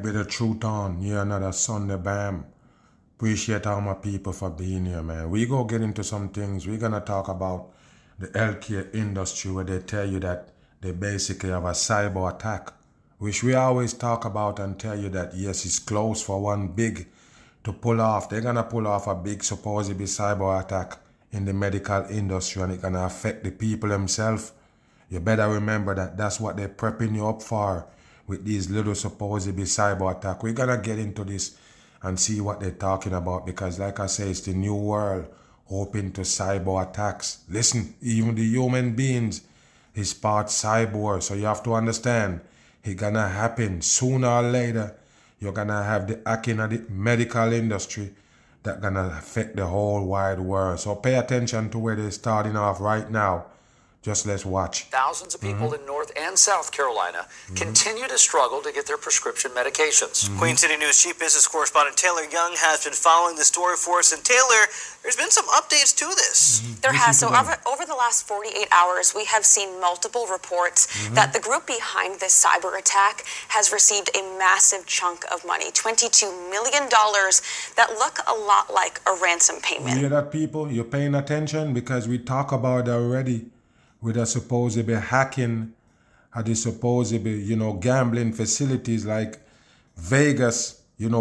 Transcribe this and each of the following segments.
bit of truth on. Yeah, another Sunday bam. Appreciate all my people for being here, man. We go get into some things. We're gonna talk about the healthcare industry where they tell you that they basically have a cyber attack, which we always talk about and tell you that yes, it's close for one big to pull off. They're gonna pull off a big supposedly cyber attack in the medical industry, and it's gonna affect the people themselves. You better remember that that's what they're prepping you up for with these little supposedly cyber attack. We're gonna get into this and see what they're talking about, because like I say, it's the new world open to cyber attacks. Listen, even the human beings is part cyber, so you have to understand it's gonna happen sooner or later. You're gonna have the hacking of the medical industry that gonna affect the whole wide world. So pay attention to where they're starting off right now. Just let's watch. Thousands of people in North and South Carolina continue to struggle to get their prescription medications. Queen City News Chief Business Correspondent Taylor Young has been following the story for us. And Taylor, there's been some updates to this. There has. So over the last 48 hours, we have seen multiple reports that the group behind this cyber attack has received a massive chunk of money, $22 million, that look a lot like a ransom payment. You hear that, people? You're paying attention, because we talk about it already. With a supposedly hacking at the supposedly, gambling facilities like Vegas,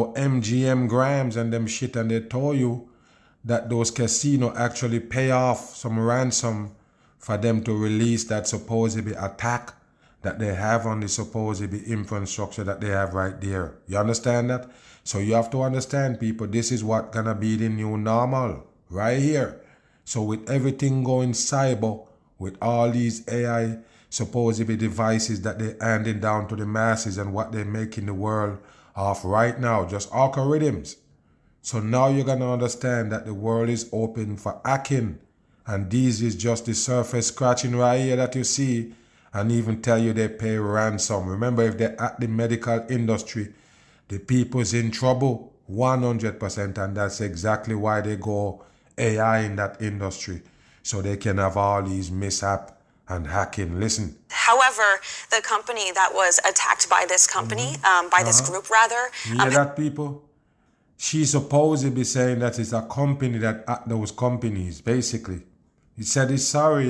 MGM Grams and them shit, and they told you that those casinos actually pay off some ransom for them to release that supposedly attack that they have on the supposedly infrastructure that they have right there. You understand that? So you have to understand, people, this is what gonna be the new normal right here. So with everything going cyber, with all these AI supposedly devices that they're handing down to the masses and what they're making the world of right now, just algorithms. So now you're going to understand that the world is open for hacking. And this is just the surface scratching right here that you see, and even tell you they pay ransom. Remember, if they're at the medical industry, the people's in trouble 100%, and that's exactly why they go AI in that industry. So they can have all these mishap and hacking. Listen. However, the company that was attacked by this company, this group rather. You hear that, people? She's supposed to be saying that it's a company that hacked those companies, basically. He said he's sorry,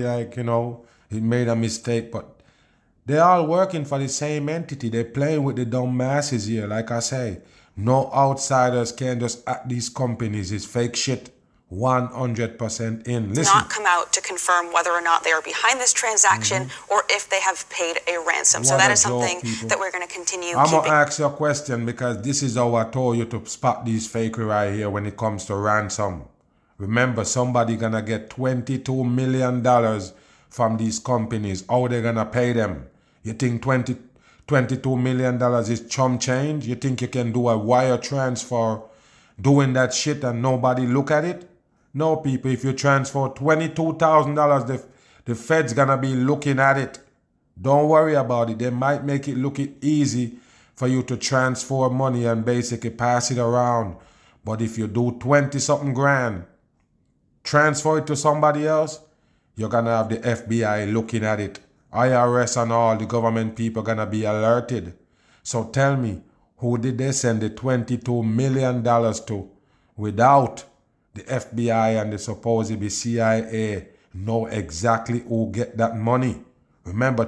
he made a mistake, but they're all working for the same entity. They're playing with the dumb masses here, like I say. No outsiders can just hack these companies. It's fake shit. 100% in. Listen. Not come out to confirm whether or not they are behind this transaction or if they have paid a ransom. So that is something that we're going to continue. I'm going to ask you a question, because this is how I told you to spot these fakery right here when it comes to ransom. Remember, somebody going to get $22 million from these companies. How they going to pay them? You think $22 million is chump change? You think you can do a wire transfer doing that shit and nobody look at it? No, people, if you transfer $22,000, the Fed's gonna be looking at it. Don't worry about it. They might make it look easy for you to transfer money and basically pass it around. But if you do 20-something grand, transfer it to somebody else, you're gonna have the FBI looking at it. IRS and all the government people gonna be alerted. So tell me, who did they send the $22 million to without the FBI and the supposedly CIA know exactly who get that money? Remember,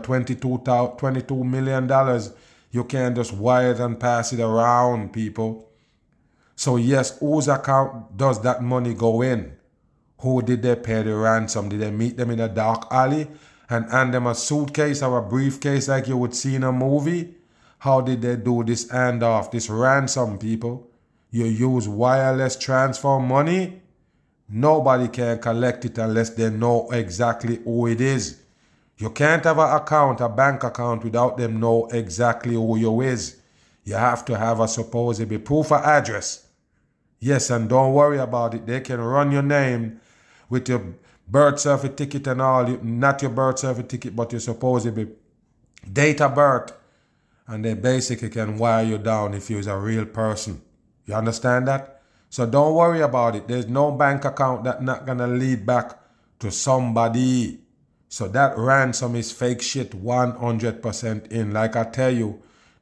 $22 million, you can't just wire it and pass it around, people. So yes, whose account does that money go in? Who did they pay the ransom? Did they meet them in a dark alley and hand them a suitcase or a briefcase like you would see in a movie? How did they do this handoff, this ransom, people? You use wireless transfer money? Nobody can collect it unless they know exactly who it is. You can't have an account, a bank account, without them know exactly who you is. You have to have a supposedly proof of address. Yes, and don't worry about it. They can run your name with your birth certificate and all. Not your birth certificate, but your supposedly date of birth. And they basically can wire you down if you're a real person. You understand that? So don't worry about it. There's no bank account that's not going to lead back to somebody. So that ransom is fake shit 100% in. Like I tell you,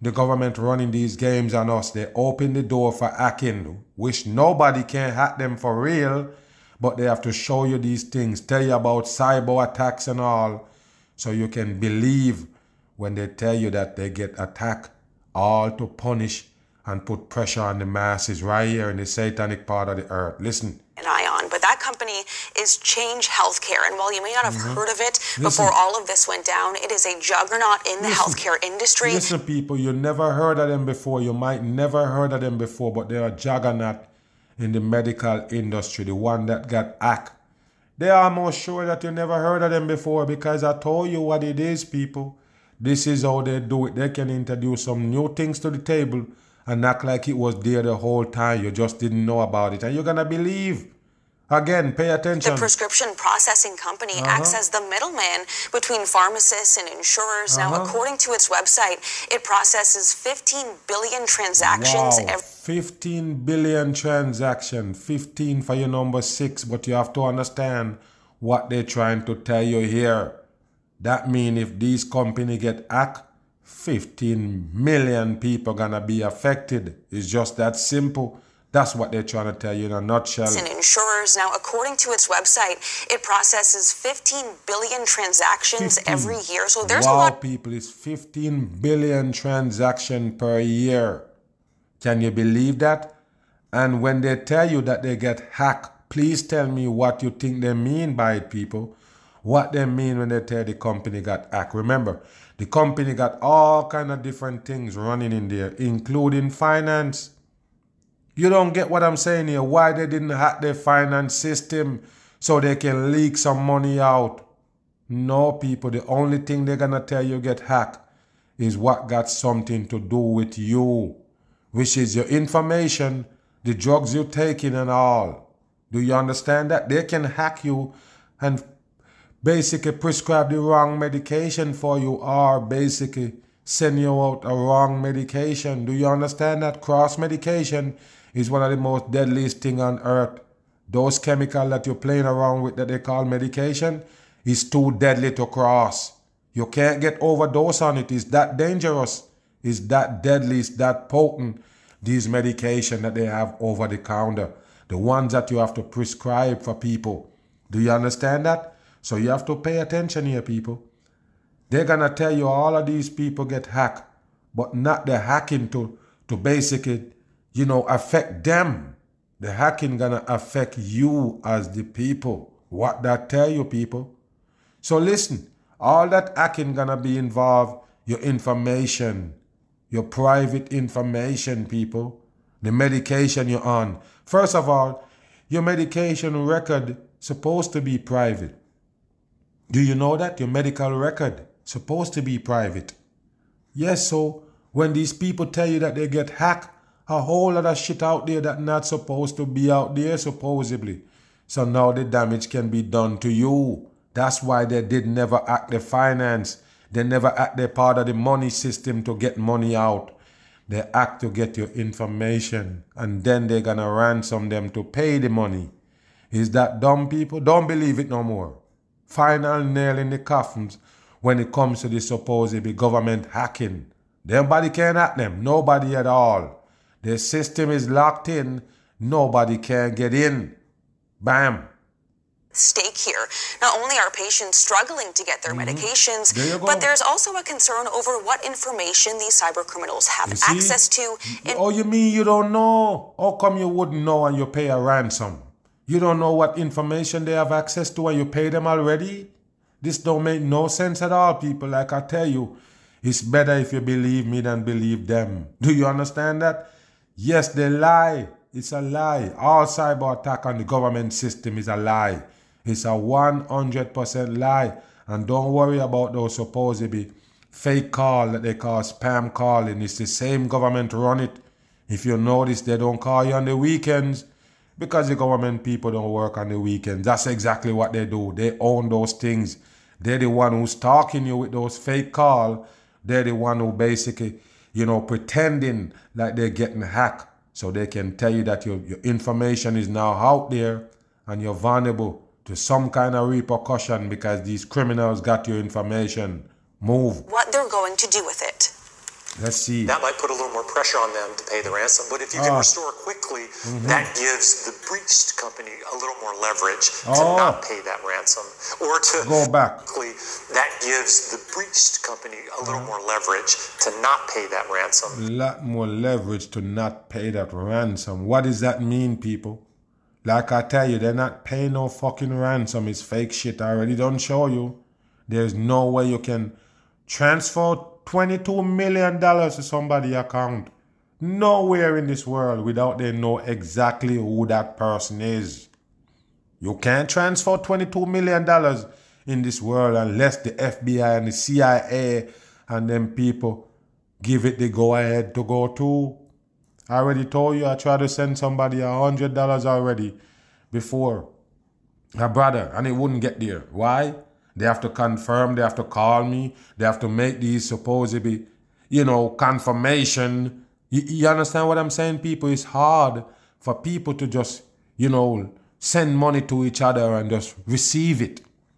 the government running these games on us. They open the door for hacking, which nobody can hack them for real, but they have to show you these things, tell you about cyber attacks and all, so you can believe when they tell you that they get attacked, all to punish and put pressure on the masses right here in the satanic part of the earth. Listen. An eye on, but that company is Change Healthcare, and while you may not have heard of it before all of this went down, it is a juggernaut in the healthcare industry. Listen, people, you never heard of them before. You might never heard of them before, but they're a juggernaut in the medical industry, the one that got hacked. They are almost sure that you never heard of them before, because I told you what it is, people. This is how they do it. They can introduce some new things to the table and act like it was there the whole time. You just didn't know about it. And you're going to believe. Again, pay attention. The prescription processing company acts as the middleman between pharmacists and insurers. Now, according to its website, it processes 15 billion transactions every 15 billion transactions. 15 for your number 6. But you have to understand what they're trying to tell you here. That means if these companies get hacked, 15 million people gonna be affected. It's just that simple. That's what they're trying to tell you in a nutshell. And insurers. Now, according to its website, it processes 15 billion transactions every year. So there's a lot. People, it's 15 billion transactions per year. Can you believe that? And when they tell you that they get hacked, please tell me what you think they mean by it, people. What they mean when they tell the company got hacked. Remember, the company got all kind of different things running in there, including finance. You don't get what I'm saying here. Why they didn't hack their finance system so they can leak some money out. No, people, the only thing they're going to tell you get hacked is what got something to do with you, which is your information, the drugs you're taking and all. Do you understand that? They can hack you and basically prescribe the wrong medication for you, or basically send you out a wrong medication. Do you understand that? Cross medication is one of the most deadliest things on earth. Those chemicals that you're playing around with that they call medication is too deadly to cross. You can't get overdose on it. It's that dangerous. It's that deadly. It's that potent. These medication that they have over the counter. The ones that you have to prescribe for people. Do you understand that? So you have to pay attention here, people. They're going to tell you all of these people get hacked, but not the hacking to basically, affect them. The hacking going to affect you as the people. What that tell you, people? So listen, all that hacking going to be involved, your information, your private information, people, the medication you're on. First of all, your medication record supposed to be private. Do you know that? Your medical record supposed to be private. Yes, so when these people tell you that they get hacked, a whole lot of shit out there that not supposed to be out there, supposedly. So now the damage can be done to you. That's why they did never hack the finance. They never hack their part of the money system to get money out. They act to get your information, and then they're gonna ransom them to pay the money. Is that dumb, people? Don't believe it no more. Final nail in the coffins when it comes to the supposedly government hacking. Nobody can hack them. Nobody at all. Their system is locked in. Nobody can get in. Bam. Stake here. Not only are patients struggling to get their medications, but there's also a concern over what information these cyber criminals have access to. Oh, you mean you don't know? How come you wouldn't know and you pay a ransom? You don't know what information they have access to and you pay them already? This don't make no sense at all, people. Like I tell you, it's better if you believe me than believe them. Do you understand that? Yes, they lie. It's a lie. All cyber attack on the government system is a lie. It's a 100% lie. And don't worry about those supposedly fake call that they call spam calling. It's the same government run it. If you notice, they don't call you on the weekends because the government people don't work on the weekends. That's exactly what they do. They own those things. They're the one who's stalking you with those fake calls. They're the one who basically, pretending like they're getting hacked so they can tell you that your information is now out there and you're vulnerable to some kind of repercussion because these criminals got your information. Move. What they're going to do with it. Let's see. That might put a little more pressure on them to pay the ransom. But if you can restore quickly, that gives the breached company a little more leverage to not pay that ransom. Or to go back. That gives the breached company a little more leverage to not pay that ransom. A lot more leverage to not pay that ransom. What does that mean, people? Like I tell you, they're not paying no fucking ransom. It's fake shit. I already done show you. There's no way you can transfer $22 million to somebody's account. Nowhere in this world without they know exactly who that person is. You can't transfer $22 million in this world unless the FBI and the CIA and them people give it the go-ahead to go to. I already told you I tried to send somebody $100 already before. A brother, and it wouldn't get there. Why? They have to confirm, they have to call me, they have to make these supposedly, confirmation. You understand what I'm saying, people? It's hard for people to just, send money to each other and just receive it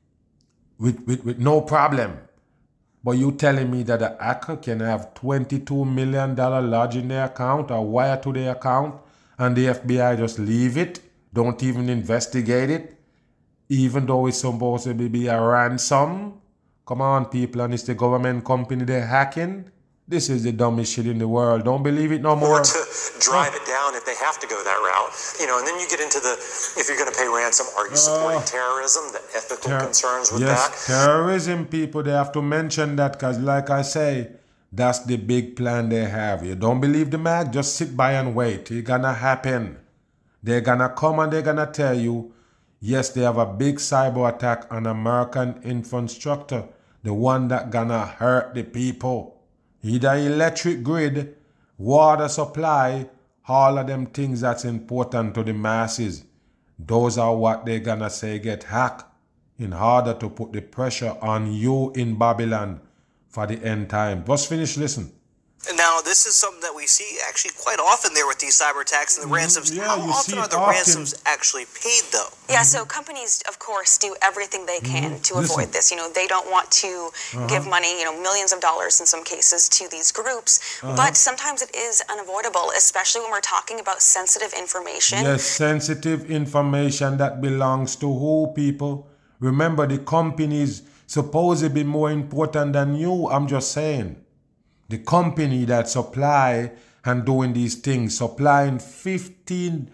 with no problem. But you telling me that a hacker can have $22 million lodged in their account or wire to their account and the FBI just leave it, don't even investigate it? Even though it's supposed to be a ransom? Come on, people, and it's the government company they're hacking? This is the dumbest shit in the world. Don't believe it no more. Or to drive it down if they have to go that route. And then you get into if you're going to pay ransom, are you supporting terrorism, the ethical concerns with that? Yes, terrorism, people, they have to mention that because, like I say, that's the big plan they have. You don't believe the mag? Just sit by and wait. It's going to happen. They're going to come and they're going to tell you, yes, they have a big cyber attack on American infrastructure, the one that gonna hurt the people. Either electric grid, water supply, all of them things that's important to the masses. Those are what they're gonna say get hacked in order to put the pressure on you in Babylon for the end time. Just finish, listen. And now, this is something that we see actually quite often there with these cyber attacks and the ransoms. Yeah, How often are the ransoms actually paid, though? Yeah, so companies, of course, do everything they can to avoid this. They don't want to give money, millions of dollars in some cases to these groups. But sometimes it is unavoidable, especially when we're talking about sensitive information. Yes, sensitive information that belongs to who, people? Remember, the companies supposed to be more important than you. I'm just saying. The company that supply and doing these things, supplying 15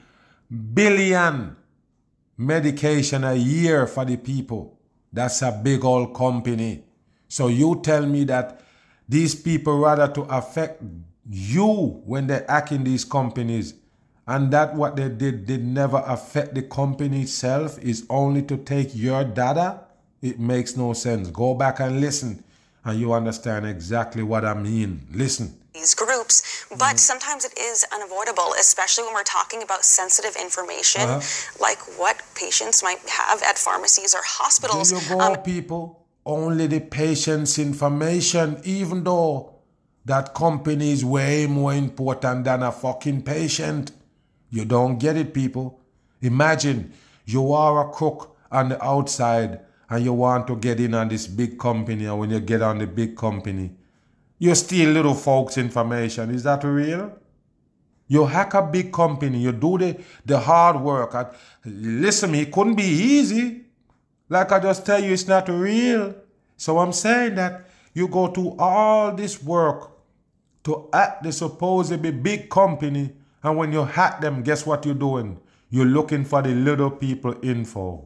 billion medication a year for the people. That's a big old company. So you tell me that these people rather to affect you when they're hacking these companies, and that what they did never affect the company itself, is only to take your data? It makes no sense. Go back and listen. And you understand exactly what I mean. Listen. These groups, but sometimes it is unavoidable, especially when we're talking about sensitive information, like what patients might have at pharmacies or hospitals. There you go, people. Only the patient's information, even though that company is way more important than a fucking patient. You don't get it, people. Imagine you are a crook on the outside and you want to get in on this big company, and when you get on the big company, you steal little folks' information. Is that real? You hack a big company, you do the hard work. Listen, it couldn't be easy. Like I just tell you, it's not real. So I'm saying that you go to all this work to hack the supposedly big company, and when you hack them, guess what you're doing? You're looking for the little people info.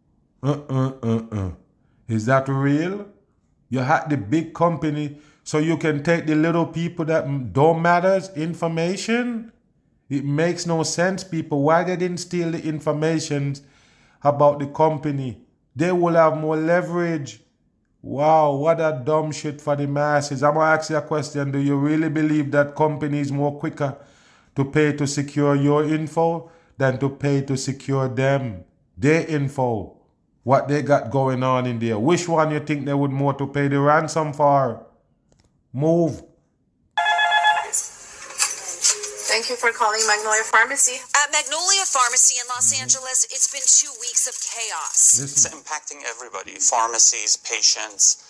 Is that real? You hack the big company so you can take the little people that don't matters information? It makes no sense, people. Why they didn't steal the information about the company? They will have more leverage. Wow, what a dumb shit for the masses. I'm going to ask you a question. Do you really believe that company is more quicker to pay to secure your info than to pay to secure them, their info? What they got going on in there. Which one you think they would more to pay the ransom for? Move. Thank you for calling Magnolia Pharmacy. At Magnolia Pharmacy in Los Angeles, it's been 2 weeks of chaos. It's impacting everybody. Pharmacies, patients,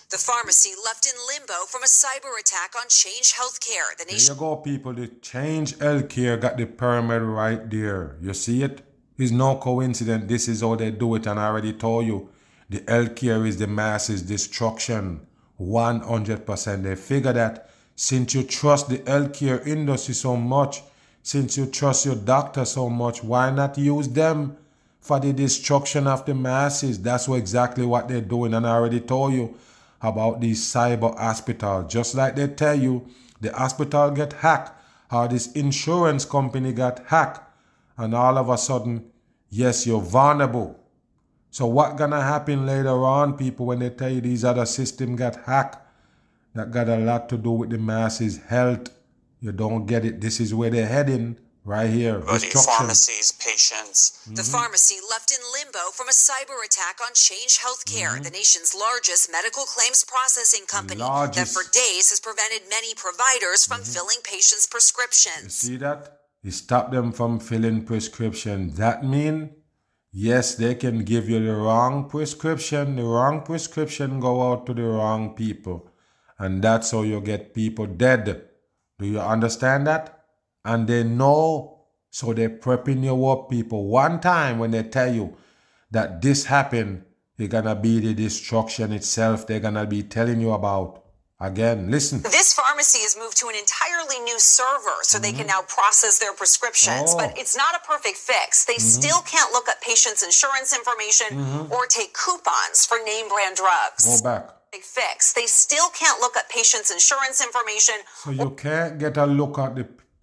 The pharmacy left in limbo from a cyber attack on Change Healthcare. The There nation. you go, people. The Change Healthcare got the pyramid right there. You see it? It's no coincidence. This is how they do it. And I already told you, the healthcare is the masses' destruction. 100%. They figure that since you trust the healthcare industry so much, since you trust your doctor so much, why not use them for the destruction of the masses? That's exactly what they're doing. And I already told you about these cyber hospitals. Just like they tell you the hospital get hacked, or this insurance company got hacked, and all of a sudden, yes, you're vulnerable. So what gonna happen later on, people, when they tell you these other systems got hacked? That got a lot to do with the masses' health. You don't get it. This is where they're heading right here. Destruction. Pharmacies, patients. The pharmacy left in limbo from a cyber attack on Change Healthcare, the nation's largest medical claims processing company that for days has prevented many providers from filling patients' You prescriptions. see that? It stopped them from filling prescriptions. That mean, yes, they can give you the wrong prescription. The wrong prescription go out to the wrong people. And that's how you get people dead. Do you understand that? And they know, so they're prepping you up, people. One time when they tell you that this happened, it's gonna be the destruction itself they're gonna be telling you about. Again, listen. This pharmacy has moved to an entirely new server so they can now process their prescriptions, but it's not a perfect fix. They still can't look up patients' insurance information or take coupons for name brand drugs. Go back. Fix. They still can't look up patients' insurance information. So you can't get a look at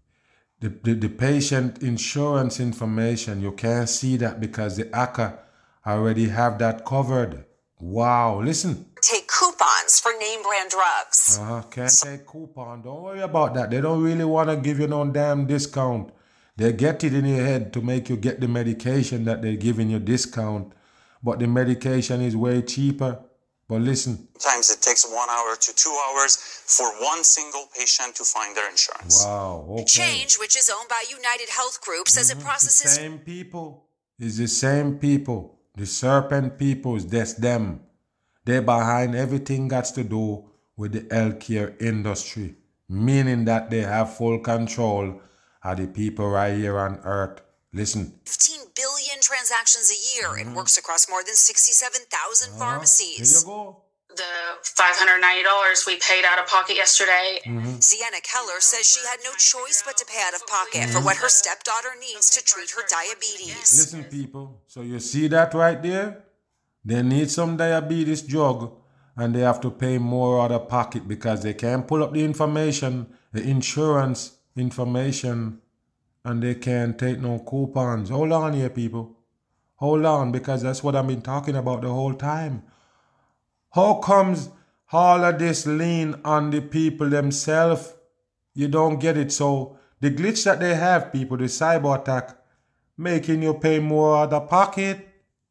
the patient insurance information. You can't see that because the hacker already have that covered. Wow, listen. Take coupons for name brand drugs. Can't take coupon. Don't worry about that. They don't really want to give you no damn discount. They get it in your head to make you get the medication that they're giving you discount. But the medication is way cheaper. But listen. Sometimes it takes 1 hour to 2 hours for one single patient to find their insurance. Wow, okay. Change, which is owned by United Health Group, says it processes. It's the same people. It's the same people. The serpent peoples, that's them. They're behind everything that's to do with the healthcare industry. Meaning that they have full control of the people right here on earth. Listen. 15 billion transactions a year and works across more than 67,000 pharmacies. Here you go. The $590 we paid out of pocket yesterday. Sienna Keller says she had no choice but to pay out of pocket for what her stepdaughter needs to treat her diabetes. Listen, people. So you see that right there? They need some diabetes drug and they have to pay more out of pocket because they can't pull up the information, the insurance information, and they can't take no coupons. Hold on here, people. Hold on, because that's what I've been talking about the whole time. How comes all of this lean on the people themselves? You don't get it. So the glitch that they have, people, the cyber attack, making you pay more out of pocket.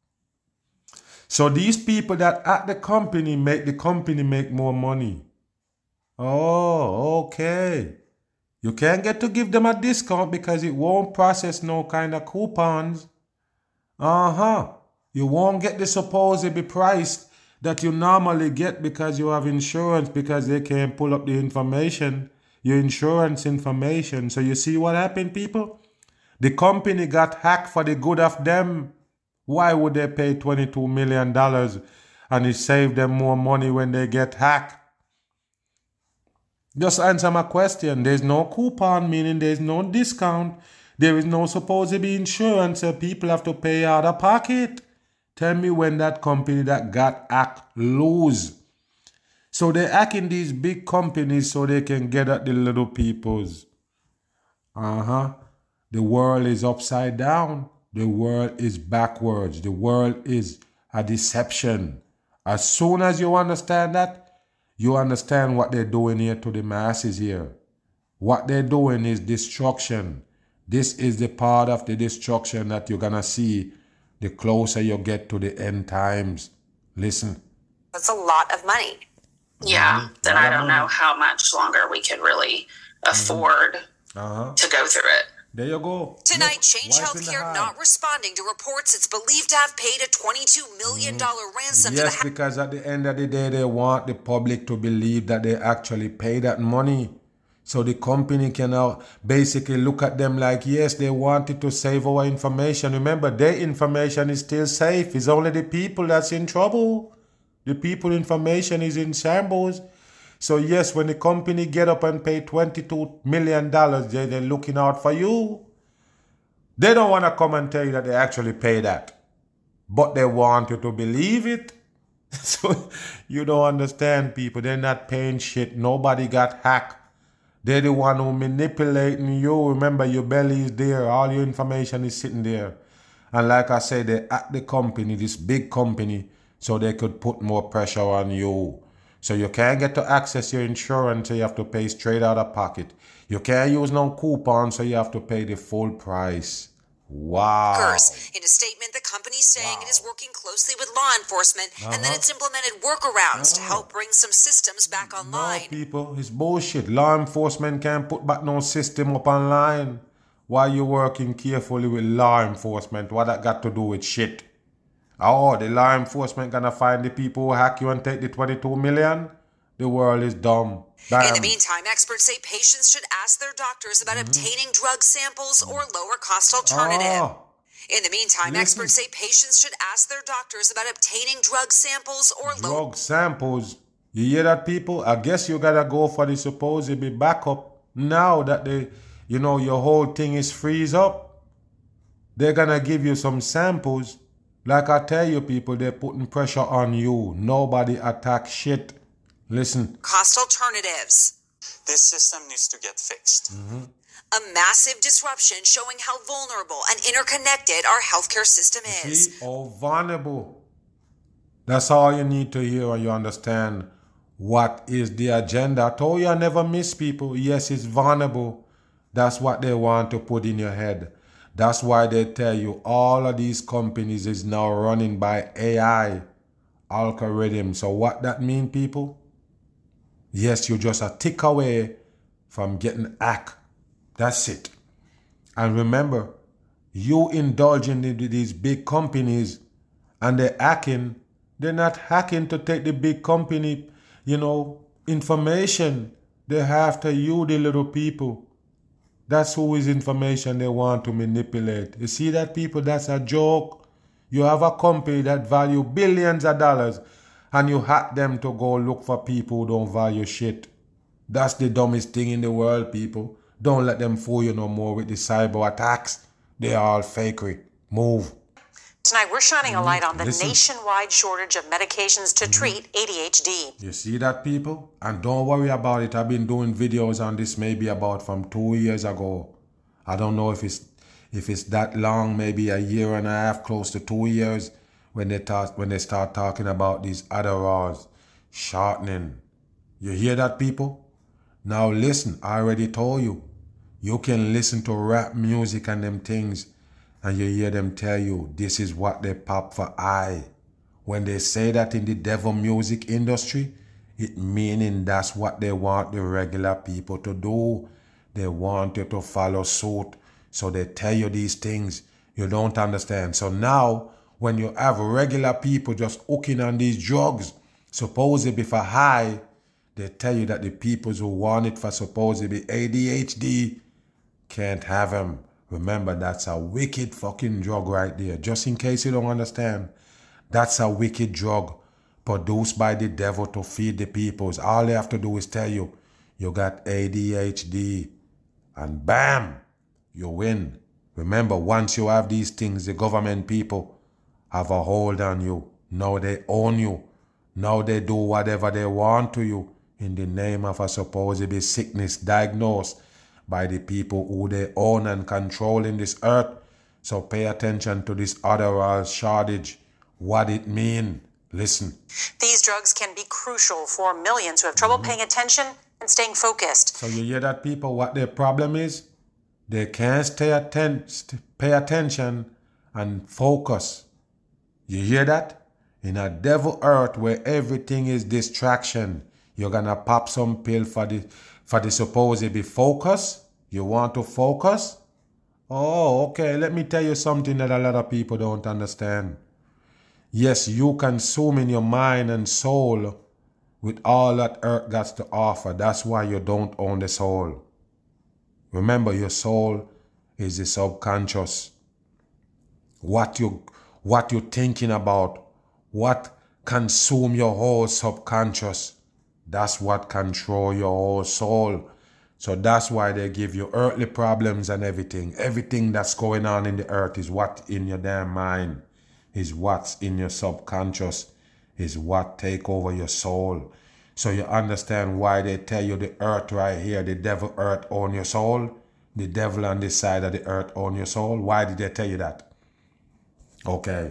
So these people that at the company make more money. Oh, okay. You can't get to give them a discount because it won't process no kind of coupons. You won't get the supposed price that you normally get because you have insurance, because they can't pull up the information, your insurance information. So you see what happened, people? The company got hacked for the good of them. Why would they pay $22 million and it save them more money when they get hacked? Just answer my question. There's no coupon, meaning there's no discount. There is no supposed to be insurance, so people have to pay out of pocket. Tell me when that company that got hacked lose. So they're hacking these big companies so they can get at the little peoples. The world is upside down. The world is backwards. The world is a deception. As soon as you understand that, you understand what they're doing here to the masses here. What they're doing is destruction. This is the part of the destruction that you're going to see the closer you get to the end times. Listen. That's a lot of money. Yeah, then I don't know how much longer we could really afford to go through it. There you go. Tonight, Look, Change Healthcare not responding to reports it's believed to have paid a $22 million ransom to the... Yes, because at the end of the day, they want the public to believe that they actually pay that money. So the company can now basically look at them like, yes, they wanted to save our information. Remember, their information is still safe. It's only the people that's in trouble. The people information is in shambles. So yes, when the company get up and pay $22 million, they're looking out for you. They don't want to come and tell you that they actually pay that. But they want you to believe it. So you don't understand, people. They're not paying shit. Nobody got hacked. They're the one who manipulating you. Remember, your belly is there. All your information is sitting there. And like I said, they at the company, this big company, so they could put more pressure on you. So you can't get to access your insurance, so you have to pay straight out of pocket. You can't use no coupon, so you have to pay the full price. Wow. In a statement, the company's saying it is working closely with law enforcement and that it's implemented workarounds to help bring some systems back online. No, people, it's bullshit. Law enforcement can't put back no system up online. Why you working carefully with law enforcement? What that got to do with shit? Oh, the law enforcement gonna find the people who hack you and take the 22 million? The world is dumb. Bam. In the meantime, experts say patients should ask their doctors about obtaining drug samples or lower-cost alternative. In the meantime, experts say patients should ask their doctors about obtaining drug samples or drug samples. You hear that, people? I guess you gotta go for the supposed backup now that your whole thing is freeze up. They're gonna give you some samples. Like I tell you, people, they're putting pressure on you. Nobody attack shit. Listen. Cost alternatives. This system needs to get fixed. A massive disruption showing how vulnerable and interconnected our healthcare system is. See? Oh, vulnerable. That's all you need to hear and you understand what is the agenda. I told you I never miss people. Yes, it's vulnerable. That's what they want to put in your head. That's why they tell you all of these companies is now running by AI algorithm. So what that mean, people? Yes, you're just a tick away from getting hacked. That's it. And remember, you indulging into these big companies and they're hacking. They're not hacking to take the big company, information. They're after you, the little people. That's whose information they want to manipulate. You see that, people? That's a joke. You have a company that value billions of dollars and you hack them to go look for people who don't value shit. That's the dumbest thing in the world, people. Don't let them fool you no more with the cyber attacks. They're all fakery. Move. Tonight, we're shining a light on the nationwide shortage of medications to treat ADHD. You see that, people? And don't worry about it. I've been doing videos on this maybe about from 2 years ago. I don't know if it's that long, maybe a year and a half, close to 2 years, when they start talking about these Adderalls, shortening. You hear that, people? Now listen, I already told you. You can listen to rap music and them things, and you hear them tell you this is what they pop for eye. When they say that in the devil music industry, it meaning that's what they want the regular people to do. They want you to follow suit. So they tell you these things you don't understand. So now, when you have regular people just hooking on these drugs, supposedly for high, they tell you that the people who want it for supposedly ADHD can't have them. Remember, that's a wicked fucking drug right there. Just in case you don't understand, that's a wicked drug produced by the devil to feed the peoples. All they have to do is tell you, you got ADHD, and bam, you win. Remember, once you have these things, the government people have a hold on you. Now they own you. Now they do whatever they want to you in the name of a supposed sickness diagnosed by the people who they own and control in this earth. So pay attention to this Adderall shortage. What it mean? Listen. These drugs can be crucial for millions who have trouble paying attention and staying focused. So you hear that, people? What their problem is? They can't pay attention and focus. You hear that? In a devil earth where everything is distraction, you're gonna pop some pill for the supposed focus. You want to focus? Oh, okay. Let me tell you something that a lot of people don't understand. Yes, you consume in your mind and soul with all that earth got to offer. That's why you don't own the soul. Remember, your soul is the subconscious. What you're thinking about, what consume your whole subconscious, that's what control your whole soul. So that's why they give you earthly problems and everything. Everything that's going on in the earth is what in your damn mind, is what's in your subconscious, is what take over your soul. So you understand why they tell you the earth right here, the devil earth own your soul. The devil on this side of the earth own your soul. Why did they tell you that? Okay.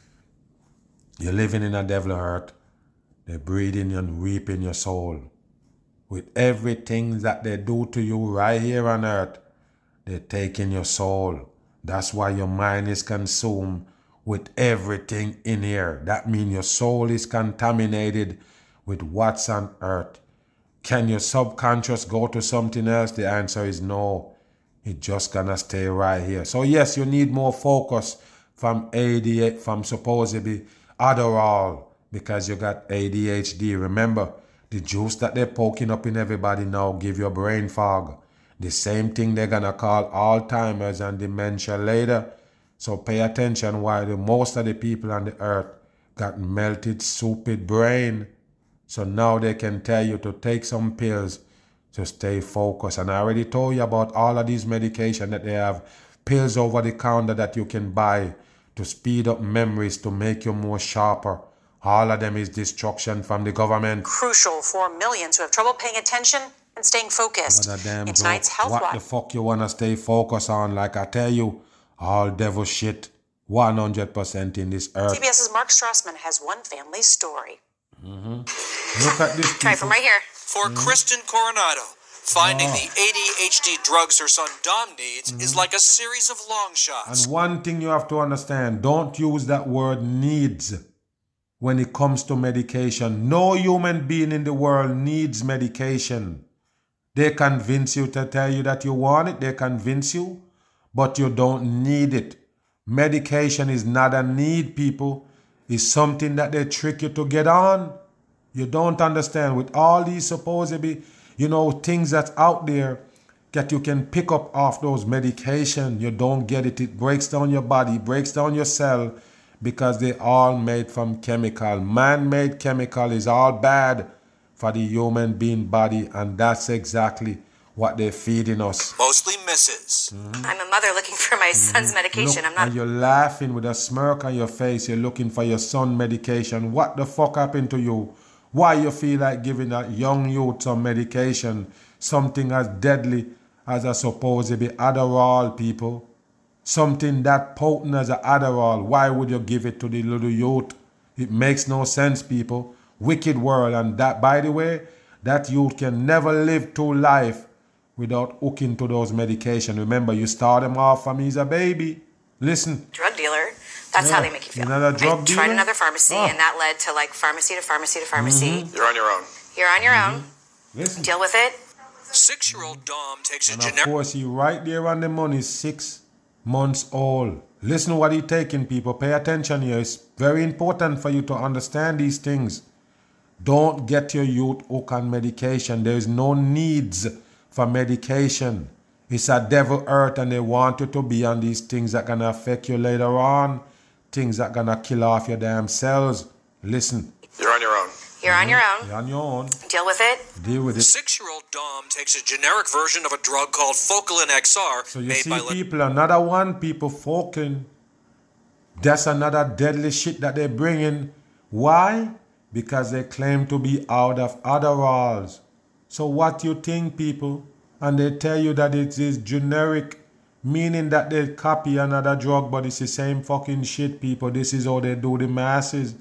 You're living in a devil earth. They're breathing and reaping your soul. With everything that they do to you right here on earth, they're taking your soul. That's why your mind is consumed with everything in here. That means your soul is contaminated with what's on earth. Can your subconscious go to something else? The answer is no. It's just gonna stay right here. So yes, you need more focus from ADHD, from supposedly Adderall, because you got ADHD. Remember, the juice that they're poking up in everybody now give you brain fog. The same thing they're gonna call Alzheimer's and dementia later. So pay attention why most of the people on the earth got melted, stupid brain. So now they can tell you to take some pills to stay focused. And I already told you about all of these medication that they have, pills over the counter that you can buy to speed up memories, to make you more sharper. All of them is destruction from the government. Crucial for millions who have trouble paying attention and staying focused. In tonight's Health What Watch. the fuck you wanna stay focused on? Like I tell you, all devil shit, 100% in this earth. CBS's Mark Strassman has one family story. Look at this. Try from right here. For Kristen Coronado, finding the ADHD drugs her son Dom needs is like a series of long shots. And one thing you have to understand, don't use that word needs when it comes to medication. No human being in the world needs medication. They convince you to tell you that you want it. They convince you, but you don't need it. Medication is not a need, people. It's something that they trick you to get on. You don't understand. With all these supposedly, things that's out there that you can pick up off those medication, you don't get it. It breaks down your body, breaks down your cell, because they all made from chemical. Man-made chemical is all bad for the human being body, and that's exactly what they're feeding us. Mostly misses. I'm a mother looking for my son's medication. And you're laughing with a smirk on your face. You're looking for your son medication. What the fuck happened to you? Why you feel like giving a young youth some medication, something as deadly as a supposedly Adderall, people? Something that potent as an Adderall. Why would you give it to the little youth? It makes no sense, people. Wicked world. And that, by the way, that youth can never live through life without hooking to those medications. Remember, you start them off from he's a baby. Listen. Drug dealer. That's how they make you feel. You're not a drug dealer? I tried another pharmacy, and that led to pharmacy to pharmacy to pharmacy. You're on your own. You're on your own. Listen. Deal with it. 6-year-old Dom takes a And of generic. course, he right there on the money, 6 months old. Listen to what he's taking, people. Pay attention here. It's very important for you to understand these things. Don't get your youth hooked on medication. There is no needs for medication. It's a devil earth, and they want you to be on these things that gonna affect you later on. Things that gonna kill off your damn cells. Listen. You're on your own. You're on your own. You're on your own. Deal with it. Deal with it. 6-year-old Dom takes a generic version of a drug called Focalin XR, So you made see, by people, another one, people Focalin. That's another deadly shit that they're bringing. Why? Because they claim to be out of Adderalls. So what you think, people? And they tell you that it is generic, meaning that they copy another drug, but it's the same fucking shit, people. This is how they do the masses.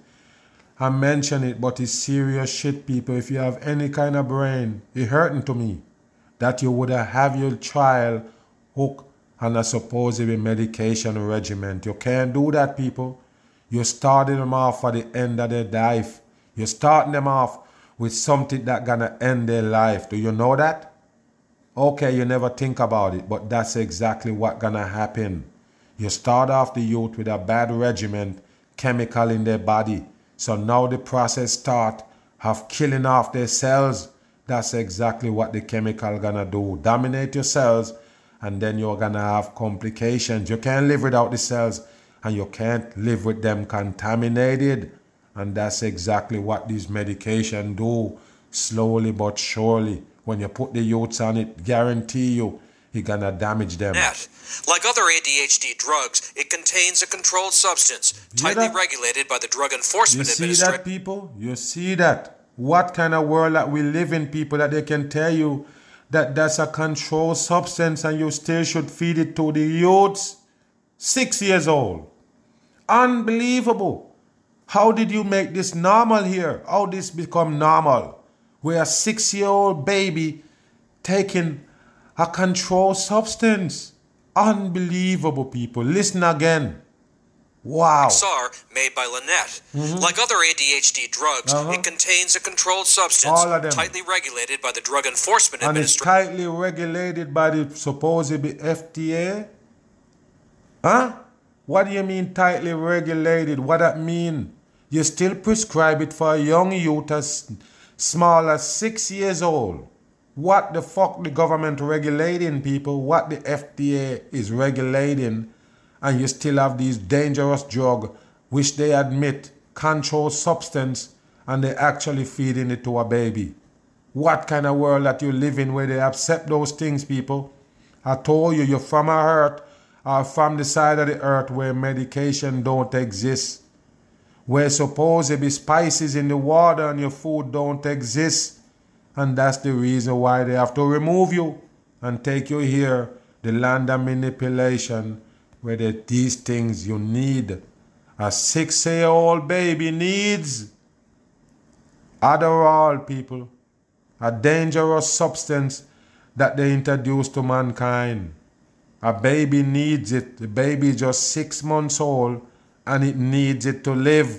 I mention it, but it's serious shit, people. If you have any kind of brain, it's hurting to me that you would have your child hooked on a supposedly medication regimen. You can't do that, people. You're starting them off for the end of their life. You're starting them off with something that's gonna end their life. Do you know that? Okay, you never think about it, but that's exactly what's gonna happen. You start off the youth with a bad regimen, chemical in their body. So now the process start of killing off their cells. That's exactly what the chemical gonna do. Dominate your cells, and then you're gonna have complications. You can't live without the cells, and you can't live with them contaminated. And that's exactly what these medications do, slowly but surely. When you put the youths on it, guarantee you, it's gonna damage them. Like other ADHD drugs, it contains a controlled substance, tightly regulated by the Drug Enforcement Administration. You see that, people? You see that? What kind of world that we live in, people, that they can tell you that that's a controlled substance and you still should feed it to the youths? 6 years old. Unbelievable. How did you make this normal here? How did this become normal? Where a 6-year-old baby taking a controlled substance. Unbelievable, people. Listen again. Wow. XR made by Lannett. Like other ADHD drugs, it contains a controlled substance, tightly regulated by the Drug Enforcement And it's Administration. tightly regulated by the supposedly FDA? Huh? What do you mean tightly regulated? What that mean? You still prescribe it for a young youth as small as 6 years old. What the fuck the government regulating, people? What the FDA is regulating, and you still have these dangerous drugs which they admit controlled substance, and they actually feeding it to a baby. What kind of world that you live in where they accept those things, people? I told you, you're from a earth or from the side of the earth where medication don't exist, where supposedly spices in the water and your food don't exist. And that's the reason why they have to remove you and take you here, the land of manipulation, where these things you need. A 6-year-old baby needs Adderall, people. A dangerous substance that they introduce to mankind. A baby needs it. The baby is just 6 months old and it needs it to live.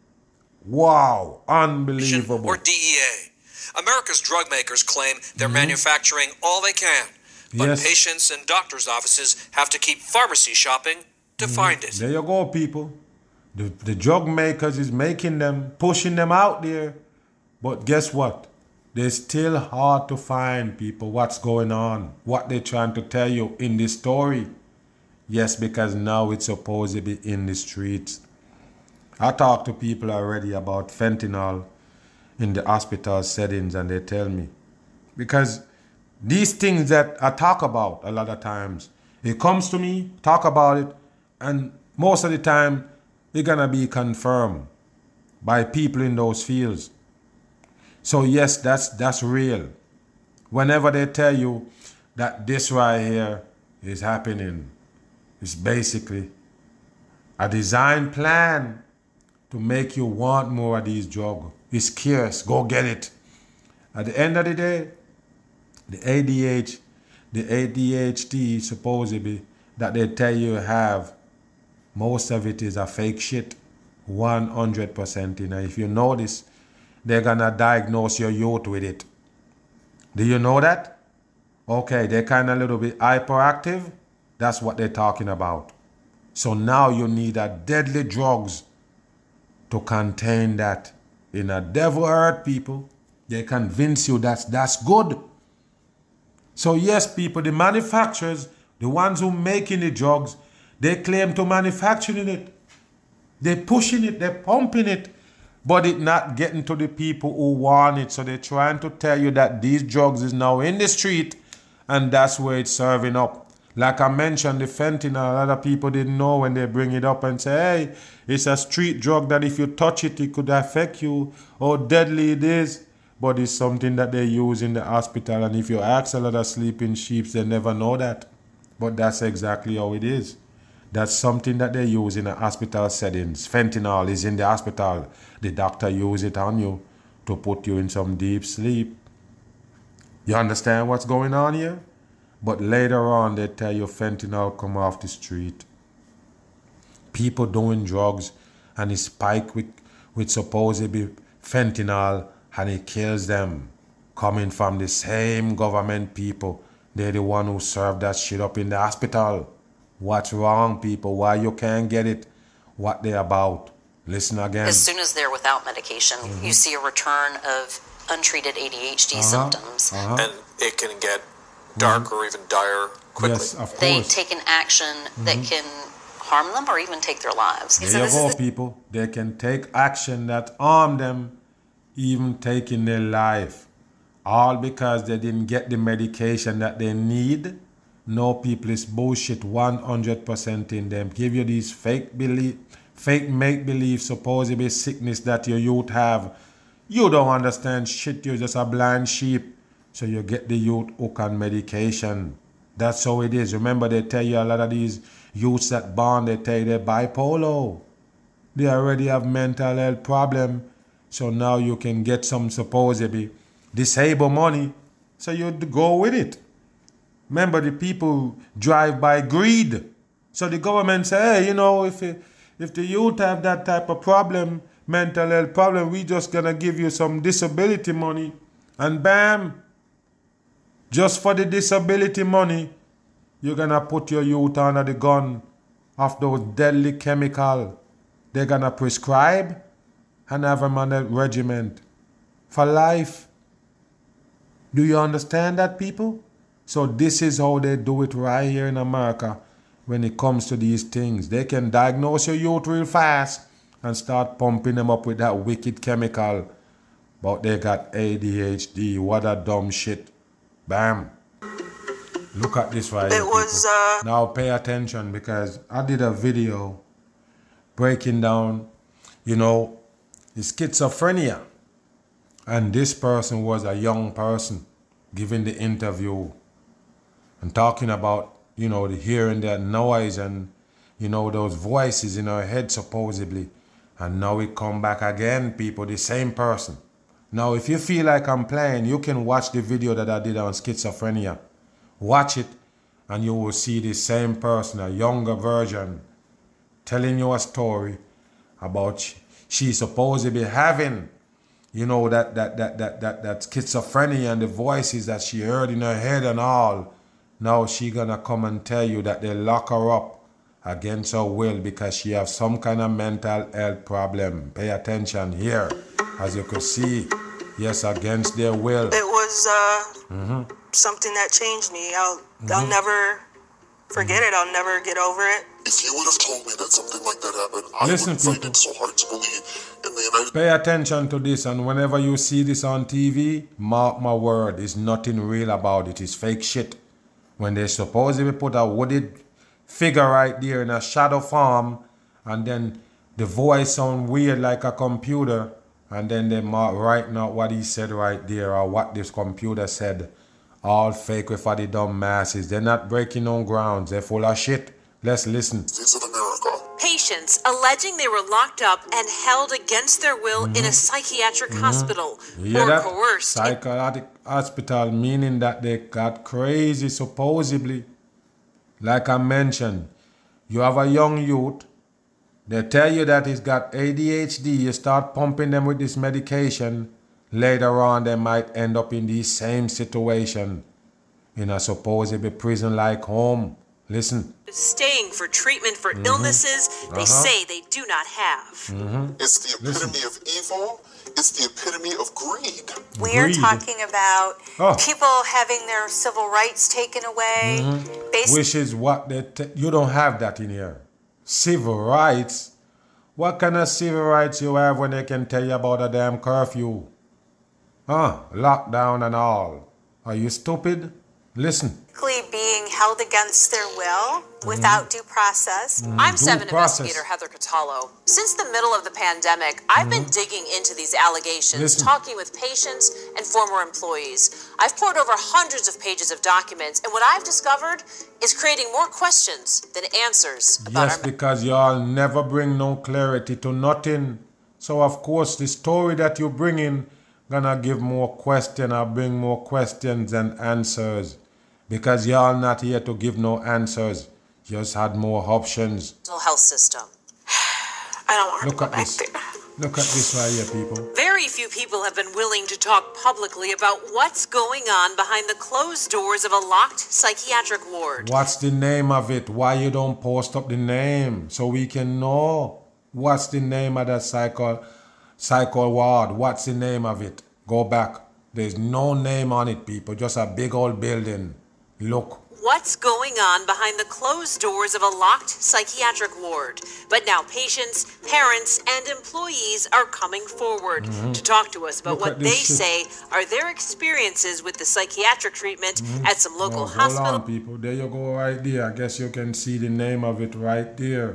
Wow, unbelievable. Or DEA. America's drug makers claim they're manufacturing all they can, but patients and doctors' offices have to keep pharmacy shopping to find it. There you go, people. The drug makers is making them, pushing them out there. But guess what? They're still hard to find, people, what's going on, what they're trying to tell you in this story. Yes, because now it's supposed to be in the streets. I talked to people already about fentanyl in the hospital settings, and they tell me, because these things that I talk about a lot of times, it comes to me, talk about it, and most of the time it's gonna be confirmed by people in those fields. So yes, that's real. Whenever they tell you that this right here is happening, it's basically a design plan to make you want more of these drugs. It's scarce. Go get it. At the end of the day, the ADHD supposedly that they tell you have, most of it is a fake shit. 100%. You know, if you notice, they're gonna diagnose your youth with it. Do you know that? Okay, they're kind of a little bit hyperactive. That's what they're talking about. So now you need a deadly drugs to contain that. In a devil earth, people, they convince you that's good. So yes, people, the manufacturers, the ones who making the drugs, they claim to manufacturing it. They're pushing it, they're pumping it, but it's not getting to the people who want it. So they're trying to tell you that these drugs is now in the street, and that's where it's serving up. Like I mentioned, the fentanyl, a lot of people didn't know when they bring it up and say, hey, it's a street drug that if you touch it, it could affect you, how deadly it is. But it's something that they use in the hospital. And if you ask a lot of sleeping sheep, they never know that. But that's exactly how it is. That's something that they use in the hospital settings. Fentanyl is in the hospital. The doctor uses it on you to put you in some deep sleep. You understand what's going on here? But later on, they tell you fentanyl come off the street. People doing drugs and it spike with supposedly fentanyl and it kills them. Coming from the same government people They're the one who serve that shit up in the hospital. What's wrong, people? Why you can't get it? What they about? Listen again. As soon as they're without medication, you see a return of untreated ADHD symptoms. And it can get dark or even dire quickly. Yes, of course. They take an action that can harm them or even take their lives. There you go, people. They can take action that harm them, even taking their life. All because they didn't get the medication that they need. No, people, it's bullshit 100% in them. Give you these fake make-believe supposedly sickness that your youth have. You don't understand shit. You're just a blind sheep. So you get the youth hooked on medication. That's how it is. Remember, they tell you a lot of these youths that born, they tell you they're bipolar. They already have mental health problem. So now you can get some supposedly disabled money. So you go with it. Remember, the people drive by greed. So the government say, hey, you know, if the youth have that type of problem, mental health problem, we just gonna give you some disability money. And bam, just for the disability money, you're gonna put your youth under the gun of those deadly chemicals. They're gonna prescribe and have them on a regiment for life. Do you understand that, people? So this is how they do it right here in America when it comes to these things. They can diagnose your youth real fast and start pumping them up with that wicked chemical. But they got ADHD. What a dumb shit. Bam. Look at this right here, people. Now pay attention, because I did a video breaking down, you know, the schizophrenia. And this person was a young person giving the interview and talking about, you know, the hearing that noise and, you know, those voices in her head supposedly. And now it come back again, people, the same person. Now, if you feel like I'm playing, you can watch the video that I did on schizophrenia. Watch it, and you will see the same person, a younger version, telling you a story about she supposedly having, you know, that schizophrenia and the voices that she heard in her head and all. Now she gonna come and tell you that they lock her up against her will because she have some kind of mental health problem. Pay attention here, as you could see. Yes, against their will. It was something that changed me. I'll never forget it. I'll never get over it. If you would have told me that something like that happened, I wouldn't find it so hard to believe in the United States. Pay attention to this, and whenever you see this on TV, mark my word, there's nothing real about it. It's fake shit. When they supposedly put a wooded figure right there in a shadow form, and then the voice sound weird like a computer, and then they mark right now what he said right there, or what this computer said. All fake for the dumb masses. They're not breaking no grounds. They're full of shit. Let's listen. Patients alleging they were locked up and held against their will in a psychiatric hospital or coerced. Psychiatric hospital, meaning that they got crazy supposedly. Like I mentioned, you have a young youth, they tell you that he's got ADHD, you start pumping them with this medication, later on they might end up in the same situation, in a supposedly prison-like home. Listen. Staying for treatment for illnesses they say they do not have. It's the epitome of evil. It's the epitome of greed. We're talking about people having their civil rights taken away. Which is what they you don't have that in here. Civil rights? What kind of civil rights you have when they can tell you about a damn curfew? Lockdown and all. Are you stupid? Listen. Being held against their will without due process. I'm 7 investigator Heather Catallo. Since the middle of the pandemic, I've been digging into these allegations, talking with patients and former employees. I've poured over hundreds of pages of documents, and what I've discovered is creating more questions than answers about because y'all never bring no clarity to nothing. So of course the story that you bring in gonna give more questions or bring more questions than answers. Because y'all not here to give no answers. Just had more options. Mental health system. I don't want to go back there. Look at this right here, people. Very few people have been willing to talk publicly about what's going on behind the closed doors of a locked psychiatric ward. What's the name of it? Why you don't post up the name so we can know? What's the name of that psycho ward? What's the name of it? Go back. There's no name on it, people. Just a big old building. Look. What's going on behind the closed doors of a locked psychiatric ward? But now patients, parents, and employees are coming forward to talk to us about what they say are their experiences with the psychiatric treatment at some local hospital. Hold on, people. There you go right there. I guess you can see the name of it right there.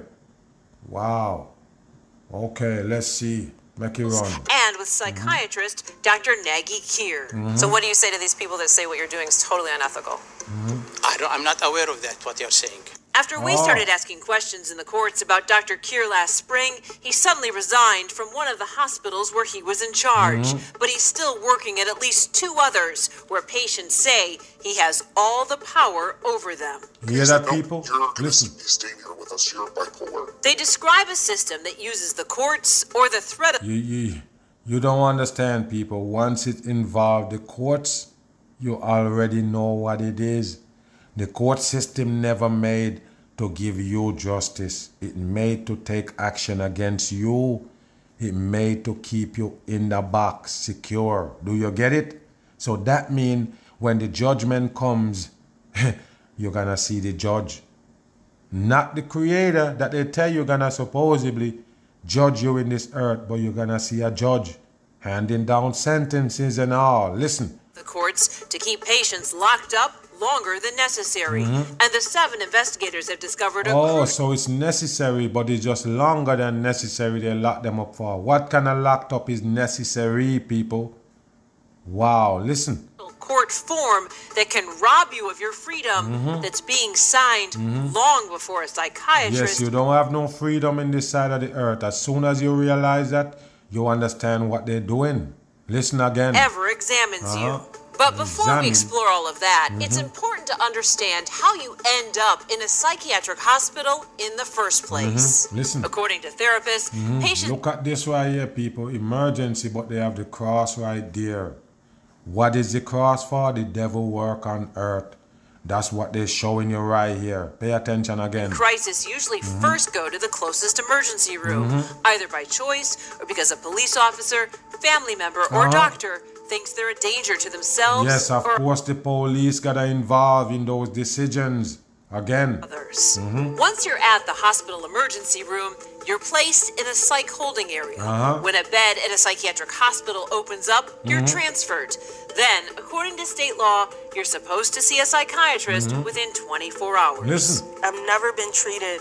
Wow. Okay, let's see. Make it run. And with psychiatrist Dr. Nagy Kier. So what do you say to these people that say what you're doing is totally unethical? I'm not aware of that, what you're saying. After we started asking questions in the courts about Dr. Kier last spring, he suddenly resigned from one of the hospitals where he was in charge. But he's still working at least 2 others where patients say he has all the power over them. You hear that, people? Listen. Staying here with us. You're bipolar. They describe a system that uses the courts or the threat of... You don't understand, people. Once it involves the courts, you already know what it is. The court system never made to give you justice. It made to take action against you. It made to keep you in the box, secure. Do you get it? So that means when the judgment comes, you're going to see the judge. Not the creator that they tell you're going to supposedly judge you in this earth, but you're going to see a judge handing down sentences and all. Listen. The courts to keep patients locked up longer than necessary. And the 7 investigators have discovered a... so it's necessary, but it's just longer than necessary they lock them up for. What kind of locked up is necessary, people? Wow, listen. Court form that can rob you of your freedom that's being signed long before a psychiatrist... Yes, you don't have no freedom in this side of the earth. As soon as you realize that, you understand what they're doing. Listen again. Ever examines you. But before we explore all of that, it's important to understand how you end up in a psychiatric hospital in the first place. Listen. According to therapists, patients... Look at this right here, people. Emergency, but they have the cross right there. What is the cross for? The devil work on earth. That's what they're showing you right here. Pay attention again. Crisis usually first go to the closest emergency room, either by choice or because a police officer, family member, or doctor thinks they're a danger to themselves. Yes, of course the police gotta involve in those decisions. Again. Others. Once you're at the hospital emergency room, you're placed in a psych holding area. When a bed at a psychiatric hospital opens up, you're transferred. Then, according to state law, you're supposed to see a psychiatrist within 24 hours. Listen. I've never been treated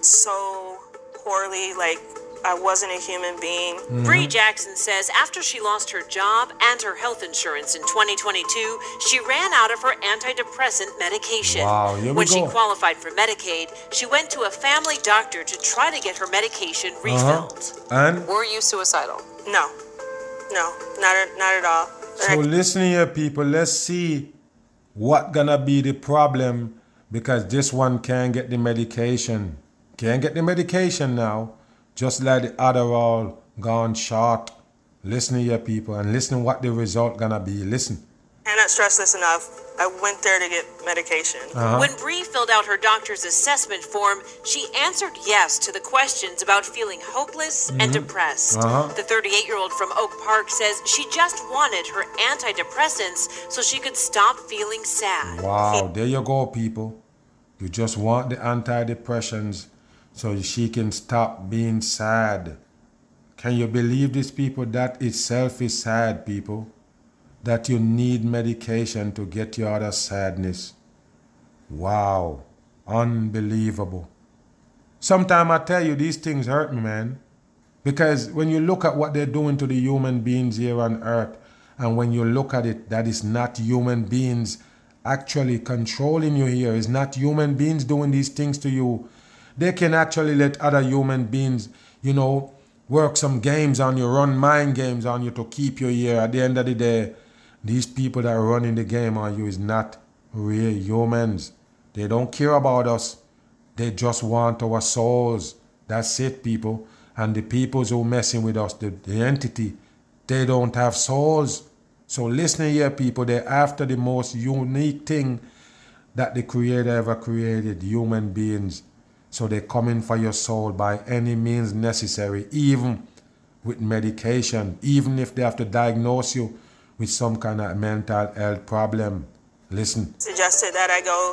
so poorly, like I wasn't a human being. Bree Jackson says after she lost her job and her health insurance in 2022, she ran out of her antidepressant medication. Wow, here we when go. she qualified for Medicaid, she went to a family doctor to try to get her medication refilled. And? Were you suicidal? No, not at all. So listen here, people. Let's see what gonna be the problem, because this one can't get the medication. Can't get the medication now. Just like the Adderall gone short. Listen here, people, and listen what the result gonna be. Listen. I'm not stressed enough. I went there to get medication. When Bree filled out her doctor's assessment form, she answered yes to the questions about feeling hopeless and depressed. The 38-year-old from Oak Park says she just wanted her antidepressants so she could stop feeling sad. Wow, there you go, people. You just want the antidepressants so she can stop being sad. Can you believe this, people? That itself is sad, people. That you need medication to get you out of sadness. Wow. Unbelievable. Sometimes I tell you, these things hurt me, man. Because when you look at what they're doing to the human beings here on earth, and when you look at it, that is not human beings actually controlling you here. It's not human beings doing these things to you. They can actually let other human beings, work some games on you, run mind games on you to keep you here. At the end of the day, these people that are running the game on you is not real humans. They don't care about us. They just want our souls. That's it, people. And the peoples who messing with us, the entity, they don't have souls. So listen here, people, they're after the most unique thing that the Creator ever created, human beings. So they're coming for your soul by any means necessary, even with medication, even if they have to diagnose you with some kind of mental health problem. Listen. Suggested that I go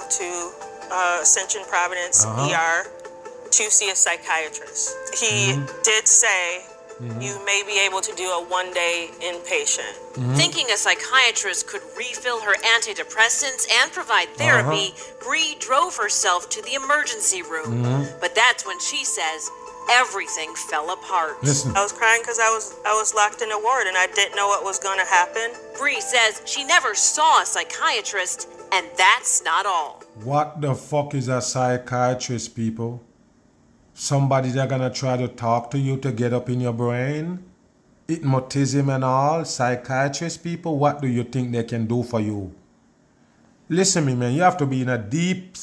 to Ascension Providence ER to see a psychiatrist. He did say you may be able to do a one-day inpatient. Thinking a psychiatrist could refill her antidepressants and provide therapy, Bree drove herself to the emergency room. But that's when she says everything fell apart. Listen. I was crying because I was locked in a ward and I didn't know what was going to happen. Bree says she never saw a psychiatrist, and that's not all. What the fuck is a psychiatrist, people? Somebody that gonna try to talk to you to get up in your brain? Hypnotism and all? Psychiatrist, people, what do you think they can do for you? Listen to me, man. You have to be in a deep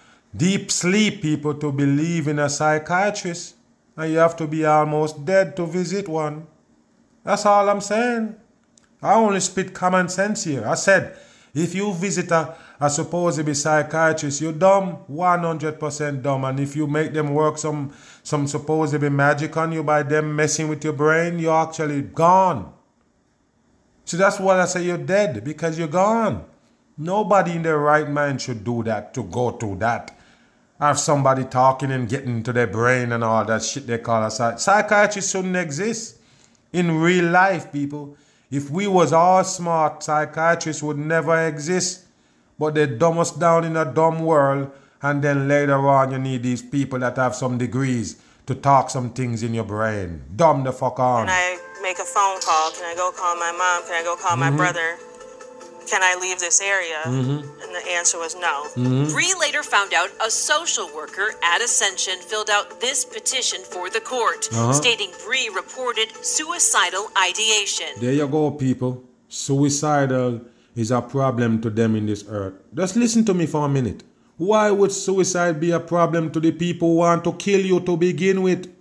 sleep, people, to believe in a psychiatrist. And you have to be almost dead to visit one. That's all I'm saying. I only spit common sense here. I said, if you visit a supposed psychiatrist, you're dumb, 100% dumb. And if you make them work some supposed magic on you by them messing with your brain, you're actually gone. So that's why I say you're dead, because you're gone. Nobody in their right mind should do that, to go through that. Have somebody talking and getting into their brain and all that shit they call a psychiatrist shouldn't exist in real life, people. If we was all smart, psychiatrists would never exist. But they dumb us down in a dumb world, and then later on you need these people that have some degrees to talk some things in your brain. Dumb the fuck on. Can I make a phone call? Can I go call my mom? Can I go call my brother? Can I leave this area? And the answer was no. Bree later found out a social worker at Ascension filled out this petition for the court, stating Bree reported suicidal ideation. There you go, people. Suicidal is a problem to them in this earth. Just listen to me for a minute. Why would suicide be a problem to the people who want to kill you to begin with?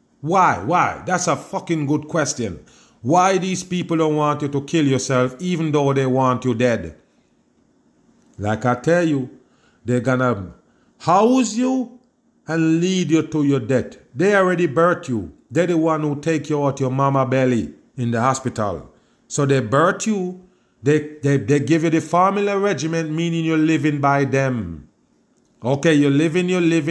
Why? That's a fucking good question. Why these people don't want you to kill yourself even though they want you dead? Like I tell you, they're gonna house you and lead you to your death. They already birthed you. They're the one who take you out your mama belly in the hospital. So they birth you. They give you the formula regiment, meaning you're living by them. Okay, you're living.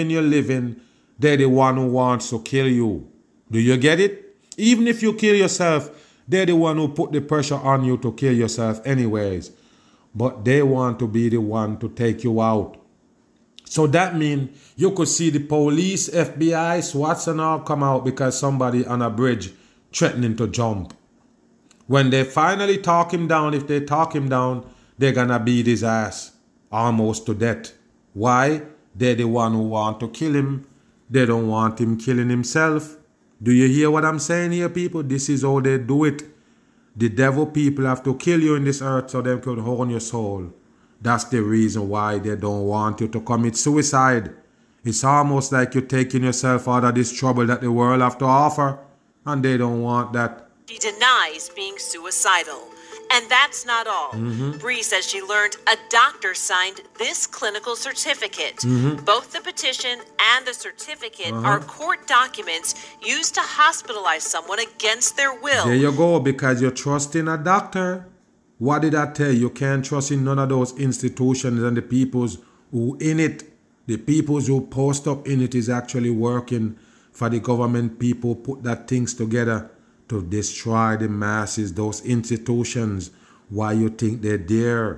They're the one who wants to kill you. Do you get it? Even if you kill yourself, they're the one who put the pressure on you to kill yourself anyways. But they want to be the one to take you out. So that means you could see the police, FBI, SWATs and all come out because somebody on a bridge threatening to jump. When they finally talk him down, if they talk him down, they're gonna beat his ass almost to death. Why? They're the one who want to kill him. They don't want him killing himself. Do you hear what I'm saying here, people? This is how they do it. The devil people have to kill you in this earth so they could own your soul. That's the reason why they don't want you to commit suicide. It's almost like you're taking yourself out of this trouble that the world have to offer, and they don't want that. She denies being suicidal. And that's not all. Bree says she learned a doctor signed this clinical certificate. Both the petition and the certificate are court documents used to hospitalize someone against their will. There you go, because you're trusting a doctor. What did I tell you? You can't trust in none of those institutions and the peoples who in it. The peoples who post up in it is actually working for the government people put that things together to destroy the masses, those institutions. Why you think they're there?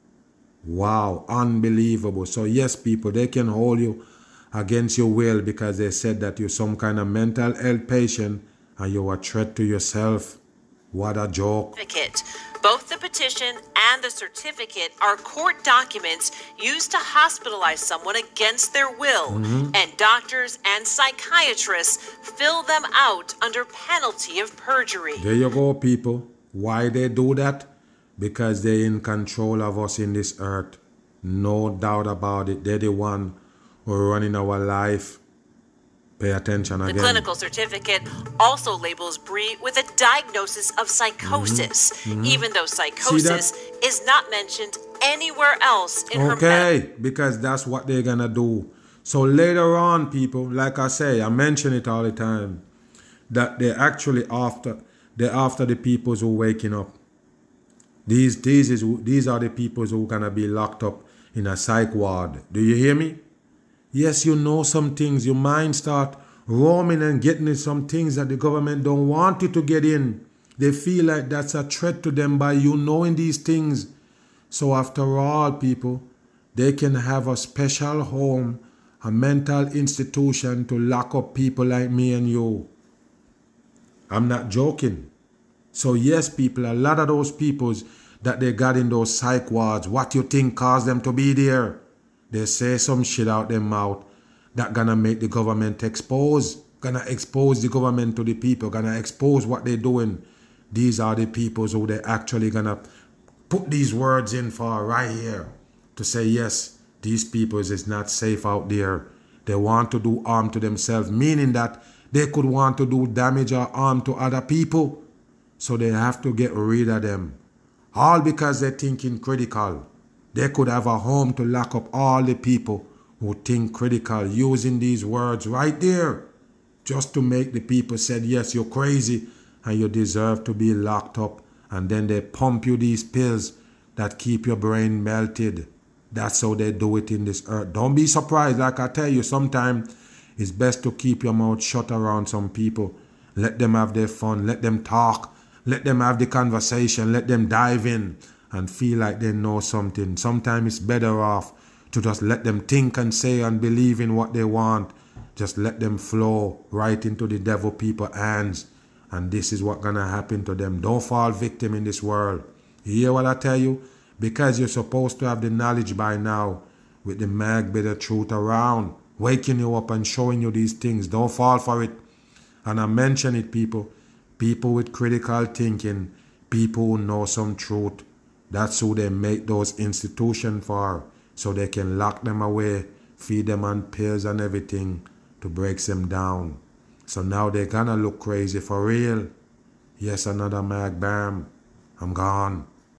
Wow, unbelievable. So yes, people, they can hold you against your will because they said that you're some kind of mental health patient and you're a threat to yourself. What a joke. Both the petition and the certificate are court documents used to hospitalize someone against their will, and doctors and psychiatrists fill them out under penalty of perjury. There you go, people. Why they do that? Because they're in control of us in this earth. No doubt about it. They're the one who are running our life. Pay attention again. The clinical certificate also labels Bree with a diagnosis of psychosis, even though psychosis is not mentioned anywhere else in her Okay, because that's what they're gonna do. So later on, people, like I say, I mention it all the time, that they're actually after the peoples who are waking up. These are the peoples who are gonna be locked up in a psych ward. Do you hear me? Yes, you know some things. Your mind start roaming and getting in some things that the government don't want you to get in. They feel like that's a threat to them by you knowing these things. So after all, people, they can have a special home, a mental institution to lock up people like me and you. I'm not joking. So yes, people, a lot of those peoples that they got in those psych wards, what you think caused them to be there? They say some shit out their mouth that gonna make the government expose. Gonna expose the government to the people. Gonna expose what they're doing. These are the peoples who they actually gonna put these words in for right here. To say, yes, these peoples is not safe out there. They want to do harm to themselves. Meaning that they could want to do damage or harm to other people. So they have to get rid of them. All because they're thinking critical. They could have a home to lock up all the people who think critical, using these words right there, just to make the people say, yes, you're crazy and you deserve to be locked up. And then they pump you these pills that keep your brain melted. That's how they do it in this earth. Don't be surprised. Like I tell you, sometimes it's best to keep your mouth shut around some people. Let them have their fun. Let them talk. Let them have the conversation. Let them dive in and feel like they know something. Sometimes it's better off to just let them think and say and believe in what they want. Just let them flow right into the devil people's hands. And this is what's going to happen to them. Don't fall victim in this world. You hear what I tell you? Because you're supposed to have the knowledge by now with the Mag Bitter Truth around, waking you up and showing you these things. Don't fall for it. And I mention it, people. People with critical thinking, people who know some truth. That's who they make those institutions for, so they can lock them away, feed them on pills and everything to break them down. So now they're gonna look crazy for real. Yes, another mag bam. I'm gone.